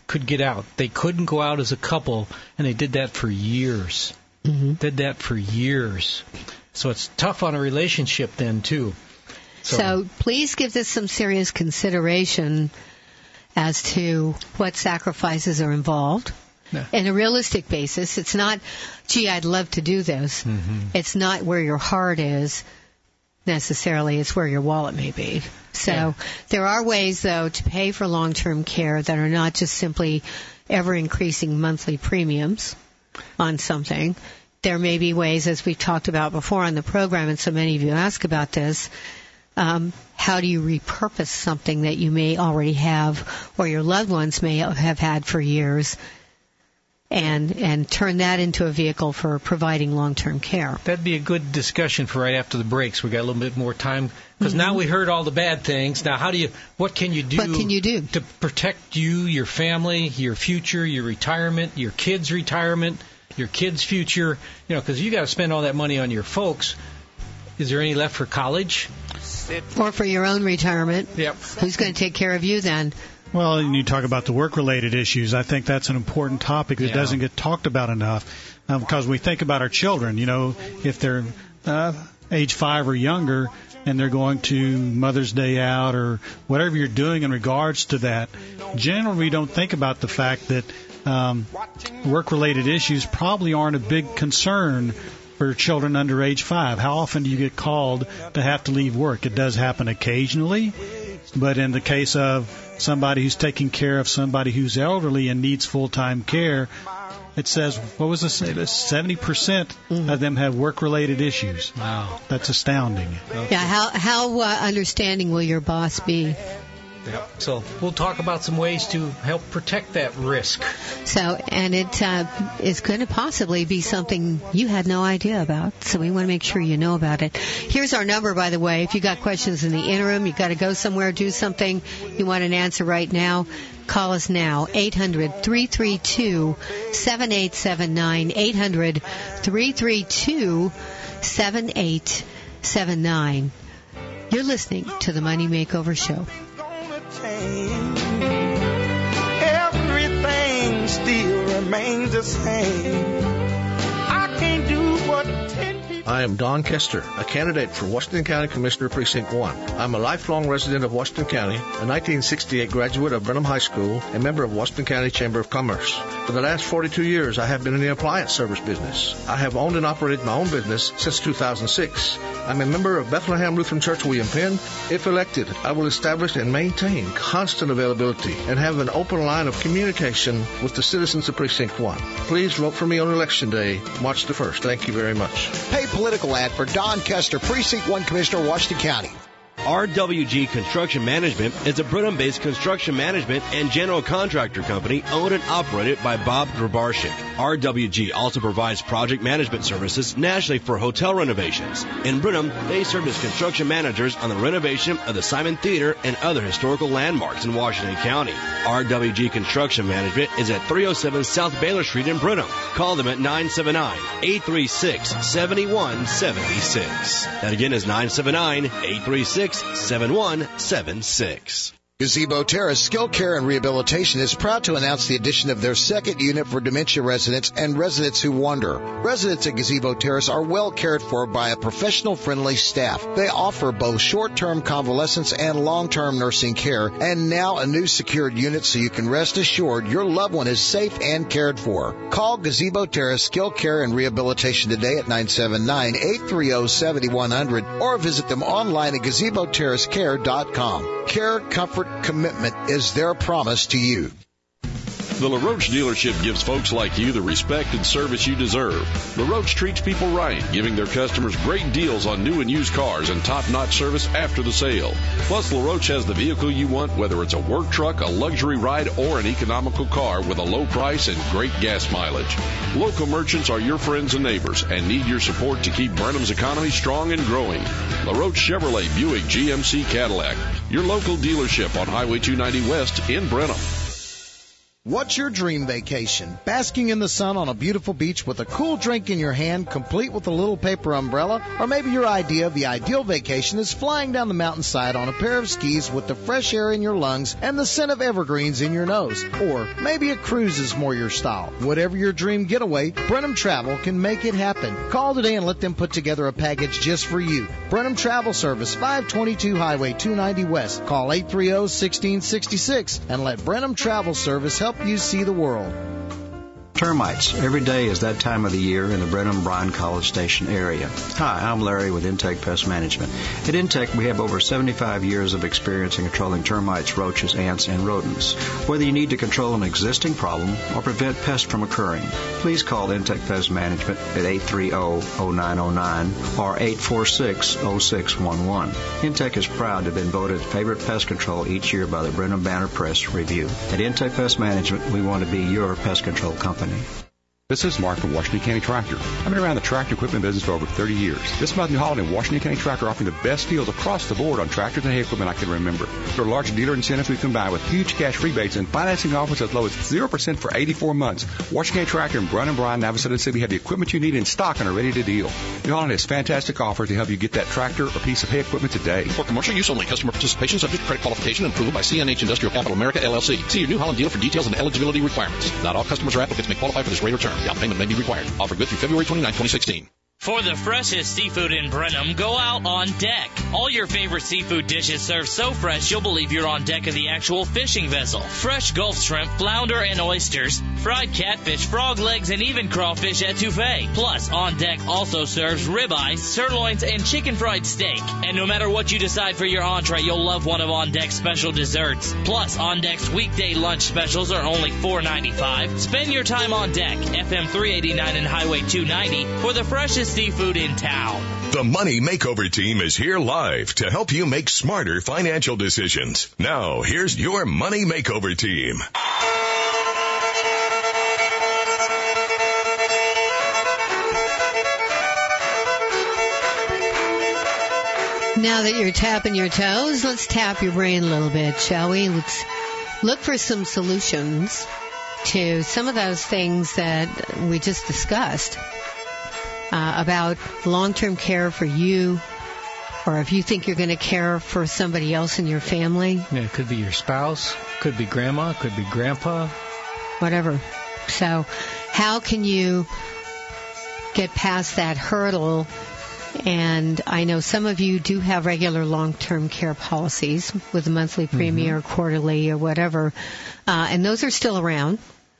could get out. They couldn't go out as a couple, and they did that for years. Mm-hmm. Did that for years. So it's tough on a relationship then, too. So, so please give this some serious consideration as to what sacrifices are involved. Yeah. In a realistic basis, it's not, gee, I'd love to do this. Mm-hmm. It's not where your heart is necessarily. It's where your wallet may be. So yeah. there are ways, though, to pay for long-term care that are not just simply ever-increasing monthly premiums on something. There may be ways, as we've talked about before on the program, and so many of you ask about this, um, how do you repurpose something that you may already have or your loved ones may have had for years and and turn that into a vehicle for providing long-term care? That'd be a good discussion for right after the breaks. We got a little bit more time because Mm-hmm. now we heard all the bad things. Now, how do you? What can you do? What can you do to protect you, your family, your future, your retirement, your kids' retirement, your kids' future? You know, because you got to spend all that money on your folks. Is there any left for college? Or for your own retirement? Yep. Who's going to take care of you then? Well, and you talk about the work-related issues. I think that's an important topic that Yeah. doesn't get talked about enough um, because we think about our children. You know, if they're uh, age five or younger and they're going to Mother's Day out or whatever you're doing in regards to that, generally we don't think about the fact that um, work-related issues probably aren't a big concern for children under age five. How often do you get called to have to leave work? It does happen occasionally, but in the case of somebody who's taking care of somebody who's elderly and needs full-time care, it says, what was it, seventy percent of them have work-related issues. Wow. That's astounding. Yeah, how, how uh, understanding will your boss be? Yep. So we'll talk about some ways to help protect that risk. So, and it uh, is going to possibly be something you had no idea about. So we want to make sure you know about it. Here's our number, by the way. If you got questions in the interim, you got to go somewhere, do something, you want an answer right now, call us now. eight hundred, three three two, seven eight seven nine. eight hundred, three three two, seven eight seven nine. You're listening to the Money Makeover Show. Everything still remains the same. I can't do what ten people. I am Don Kester, a candidate for Washington County Commissioner Precinct one. I'm a lifelong resident of Washington County, a nineteen sixty-eight graduate of Brenham High School, and member of Washington County Chamber of Commerce. For the last forty-two years, I have been in the appliance service business. I have owned and operated my own business since two thousand six. I'm a member of Bethlehem Lutheran Church William Penn. If elected, I will establish and maintain constant availability and have an open line of communication with the citizens of Precinct one. Please vote for me on Election Day, March the first. Thank you very much. Paid political ad for Don Kester, Precinct one Commissioner, Washington County. R W G Construction Management is a Brenham-based construction management and general contractor company owned and operated by Bob Grabarczyk. R W G also provides project management services nationally for hotel renovations. In Brenham, they serve as construction managers on the renovation of the Simon Theater and other historical landmarks in Washington County. R W G Construction Management is at three oh seven South Baylor Street in Brenham. Call them at nine seven nine, eight three six, seven one seven six. That again is nine seven nine, eight three six, seven one seven six. Gazebo Terrace Skill Care and Rehabilitation is proud to announce the addition of their second unit for dementia residents and residents who wander. Residents at Gazebo Terrace are well cared for by a professional-friendly staff. They offer both short-term convalescence and long-term nursing care, and now a new secured unit so you can rest assured your loved one is safe and cared for. Call Gazebo Terrace Skill Care and Rehabilitation today at nine seven nine, eight three zero, seven one zero zero or visit them online at gazebo terrace care dot com. Care, comfort, commitment is their promise to you. The LaRoche dealership gives folks like you the respect and service you deserve. LaRoche treats people right, giving their customers great deals on new and used cars and top-notch service after the sale. Plus, LaRoche has the vehicle you want, whether it's a work truck, a luxury ride, or an economical car with a low price and great gas mileage. Local merchants are your friends and neighbors and need your support to keep Brenham's economy strong and growing. LaRoche Chevrolet Buick G M C Cadillac, your local dealership on Highway two ninety West in Brenham. What's your dream vacation? Basking in the sun on a beautiful beach with a cool drink in your hand, complete with a little paper umbrella? Or maybe your idea of the ideal vacation is flying down the mountainside on a pair of skis with the fresh air in your lungs and the scent of evergreens in your nose. Or maybe a cruise is more your style. Whatever your dream getaway, Brenham Travel can make it happen. Call today and let them put together a package just for you. Brenham Travel Service, five twenty-two Highway two ninety West. Call eight three zero, one six six six and let Brenham Travel Service help you see the world. Termites. Every day is that time of the year in the Brenham Bryan College Station area. Hi, I'm Larry with Intech Pest Management. At Intech, we have over seventy-five years of experience in controlling termites, roaches, ants, and rodents. Whether you need to control an existing problem or prevent pests from occurring, please call Intech Pest Management at eight three zero, zero nine zero nine or eight four six, zero six one one. Intech is proud to have been voted favorite pest control each year by the Brenham Banner Press Review. At Intech Pest Management, we want to be your pest control company. This is Mark from Washington County Tractor. I've been around the tractor equipment business for over thirty years. This month, New Holland and Washington County Tractor are offering the best deals across the board on tractors and hay equipment I can remember. There are large dealer incentives we combine with huge cash rebates and financing offers as low as zero percent for eighty-four months. Washington County Tractor and Brun and Bryan, Navasota City have the equipment you need in stock and are ready to deal. New Holland has fantastic offers to help you get that tractor or piece of hay equipment today. For commercial use only, customer participation subject to credit qualification and approval by C N H Industrial Capital America, L L C. See your New Holland dealer for details and eligibility requirements. Not all customers or applicants may qualify for this rate or term. Down payment may be required. Offer good through February twenty-ninth, twenty sixteen. For the freshest seafood in Brenham, go out on deck. All your favorite seafood dishes served so fresh you'll believe you're on deck of the actual fishing vessel. Fresh Gulf shrimp, flounder, and oysters, fried catfish, frog legs, and even crawfish etouffee. Plus, on deck also serves ribeyes, sirloins, and chicken fried steak. And no matter what you decide for your entree, you'll love one of On Deck's special desserts. Plus, On Deck's weekday lunch specials are only four ninety-five. Spend your time on deck, F M three eighty-nine and Highway two ninety, for the freshest seafood in town. The Money Makeover Team is here live to help you make smarter financial decisions. Now, here's your Money Makeover Team. Now that you're tapping your toes, let's tap your brain a little bit, shall we? Let's look for some solutions to some of those things that we just discussed. Uh, about long-term care for you, or if you think you're going to care for somebody else in your family. Yeah, it could be your spouse, could be grandma, could be grandpa. Whatever. So how can you get past that hurdle? And I know some of you do have regular long-term care policies with a monthly premium mm-hmm. or quarterly or whatever, uh, and those are still around.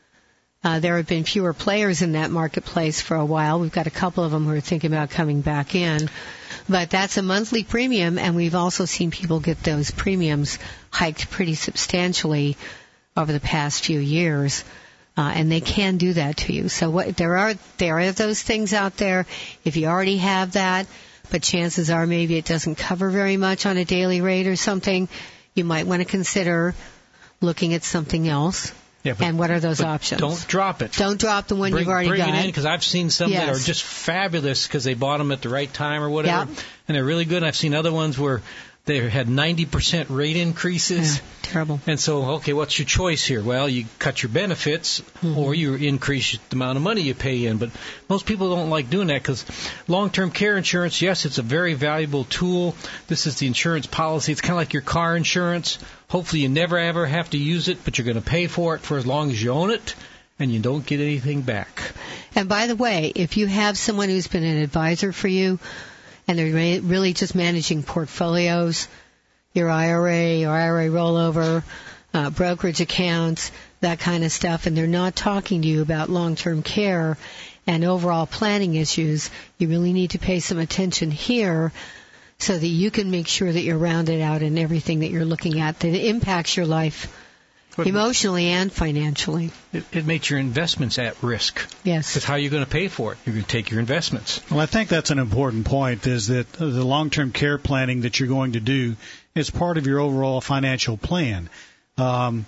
Uh, there have been fewer players in that marketplace for a while. We've got a couple of them who are thinking about coming back in. But that's a monthly premium, and we've also seen people get those premiums hiked pretty substantially over the past few years. Uh, and they can do that to you. So what, there are there are those things out there. If you already have that, but chances are maybe it doesn't cover very much on a daily rate or something, you might want to consider looking at something else. Yeah, but, and what are those but options? Don't drop it. Don't drop the one bring, you've already bring got. Bring it in, because I've seen some yes. that are just fabulous because they bought them at the right time or whatever, yep. and they're really good. I've seen other ones where they had ninety percent rate increases. Yeah, terrible. And so, okay, what's your choice here? Well, you cut your benefits mm-hmm. or you increase the amount of money you pay in. But most people don't like doing that because long-term care insurance, yes, it's a very valuable tool. This is the insurance policy. It's kind of like your car insurance. Hopefully you never, ever have to use it, but you're going to pay for it for as long as you own it, and you don't get anything back. And by the way, if you have someone who's been an advisor for you, and they're really just managing portfolios, your I R A, your I R A rollover, uh, brokerage accounts, that kind of stuff, and they're not talking to you about long-term care and overall planning issues, you really need to pay some attention here so that you can make sure that you're rounded out in everything that you're looking at that impacts your life emotionally and financially. It, it makes your investments at risk. Yes. Because how are you going to pay for it? You're going to take your investments. Well, I think that's an important point, is that the long-term care planning that you're going to do is part of your overall financial plan. Um,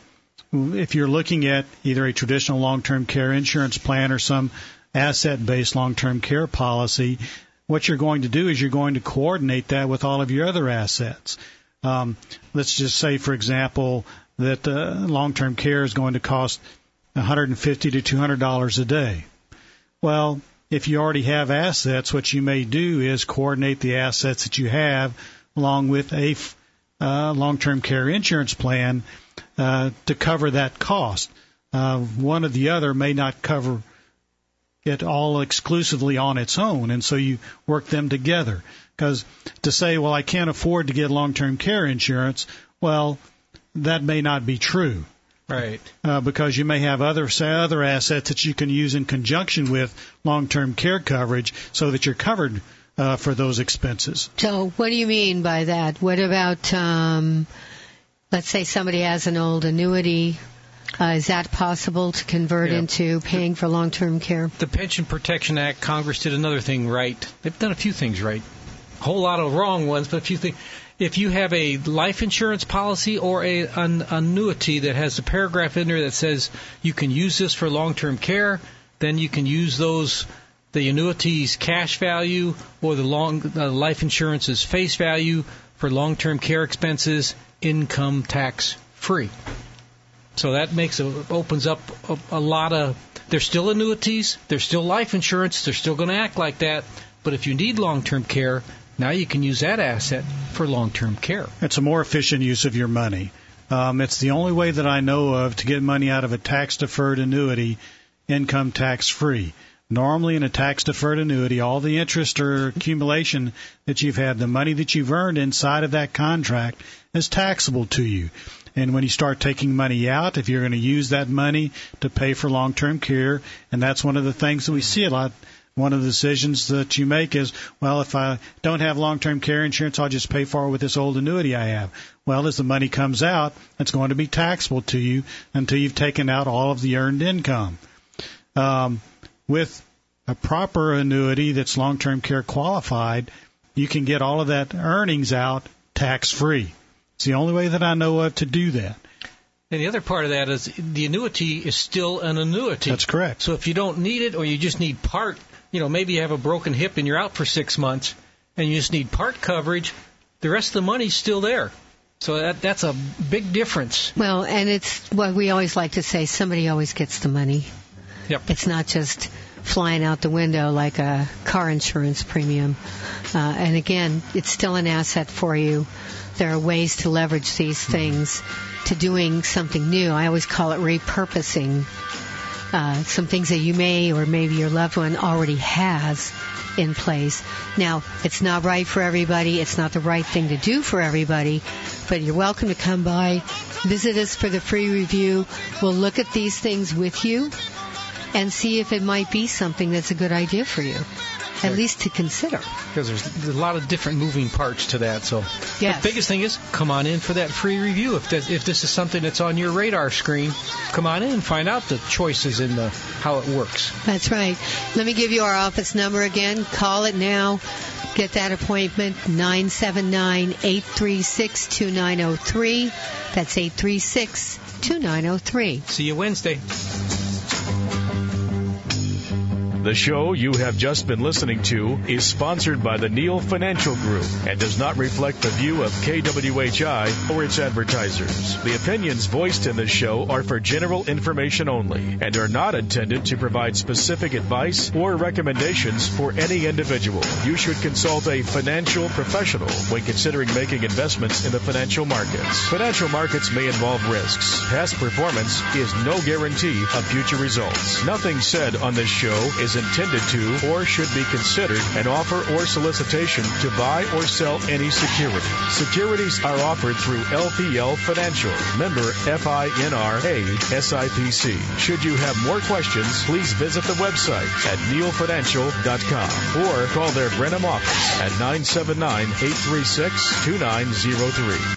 if you're looking at either a traditional long-term care insurance plan or some asset-based long-term care policy, what you're going to do is you're going to coordinate that with all of your other assets. Um, let's just say, for example, that uh, long-term care is going to cost one hundred fifty to two hundred dollars a day. Well, if you already have assets, what you may do is coordinate the assets that you have along with a uh, long-term care insurance plan uh, to cover that cost. Uh, one or the other may not cover it all exclusively on its own, and so you work them together. Because to say, well, I can't afford to get long-term care insurance, well, that may not be true. Right. Uh, because you may have other other assets that you can use in conjunction with long-term care coverage so that you're covered uh, for those expenses. So what do you mean by that? What about, um, let's say somebody has an old annuity. Uh, is that possible to convert yeah. into paying for long-term care? The Pension Protection Act, Congress did another thing right. They've done a few things right. A whole lot of wrong ones, but a few things. If you have a life insurance policy or a, an annuity that has a paragraph in there that says you can use this for long-term care, then you can use those, the annuity's cash value or the long uh, life insurance's face value for long-term care expenses, income tax free. So that makes a, opens up a, a lot of. They're still annuities, they're still life insurance, they're still going to act like that. But if you need long-term care, now you can use that asset for long-term care. It's a more efficient use of your money. Um, it's the only way that I know of to get money out of a tax-deferred annuity, income tax-free. Normally, in a tax-deferred annuity, all the interest or accumulation that you've had, the money that you've earned inside of that contract, is taxable to you. And when you start taking money out, if you're going to use that money to pay for long-term care, and that's one of the things that we see a lot. One of the decisions that you make is, well, if I don't have long-term care insurance, I'll just pay for it with this old annuity I have. Well, as the money comes out, it's going to be taxable to you until you've taken out all of the earned income. Um, with a proper annuity that's long-term care qualified, you can get all of that earnings out tax-free. It's the only way that I know of to do that. And the other part of that is the annuity is still an annuity. That's correct. So if you don't need it or you just need part, you know, maybe you have a broken hip and you're out for six months and you just need part coverage, the rest of the money's still there. So that that's a big difference. Well, and it's what we always like to say, somebody always gets the money. Yep. It's not just flying out the window like a car insurance premium. Uh, and again, it's still an asset for you. There are ways to leverage these things to doing something new. I always call it repurposing uh, some things that you may or maybe your loved one already has in place. Now, it's not right for everybody. It's not the right thing to do for everybody, but you're welcome to come by, visit us for the free review. We'll look at these things with you and see if it might be something that's a good idea for you, at least to consider. Because there's a lot of different moving parts to that. So yes. The biggest thing is come on in for that free review. If that, if this is something that's on your radar screen, come on in and find out the choices and the, how it works. That's right. Let me give you our office number again. Call it now. Get that appointment, nine seven nine, eight three six, two nine zero three. That's eight three six, two nine zero three. See you Wednesday. The show you have just been listening to is sponsored by the Neal Financial Group and does not reflect the view of K W H I or its advertisers. The opinions voiced in this show are for general information only and are not intended to provide specific advice or recommendations for any individual. You should consult a financial professional when considering making investments in the financial markets. Financial markets may involve risks. Past performance is no guarantee of future results. Nothing said on this show is intended to or should be considered an offer or solicitation to buy or sell any security. Securities are offered through L P L Financial, member F I N R A S I P C. Should you have more questions, please visit the website at neal financial dot com or call their Brenham office at nine seven nine, eight three six, two nine zero three.